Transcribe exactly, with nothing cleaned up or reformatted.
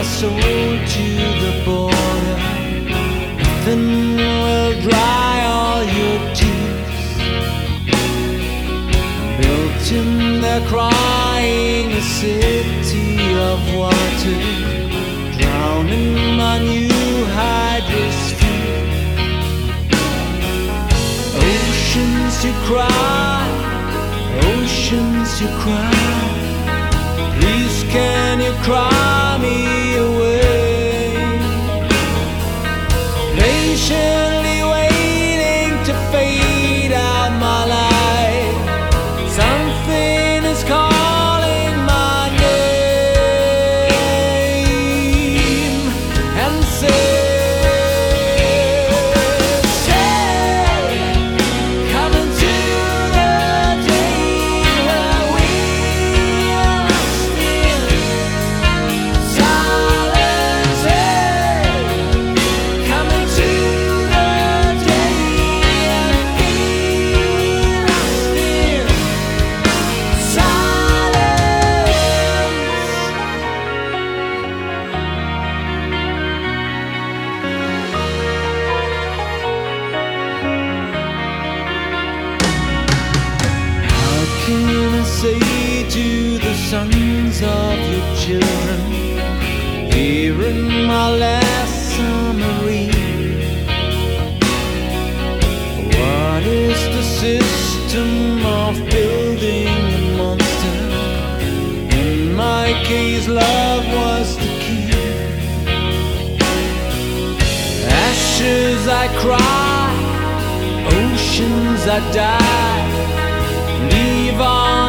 soul to the border. Nothing will dry all your tears. Built in there crying a city of water, drowning my new hydrosphere. Oceans to cry, oceans to cry. Please can you cry me away? Patiently waiting to fade out my life. Something is calling my name and says, stay, coming to the day where we are lost in silence. Coming to the day and be lost in How can I say to the sons of your children, here in my last summer eve, what is the system of building a monster? In my case, love was the key. Ashes I cry, oceans I die, leave on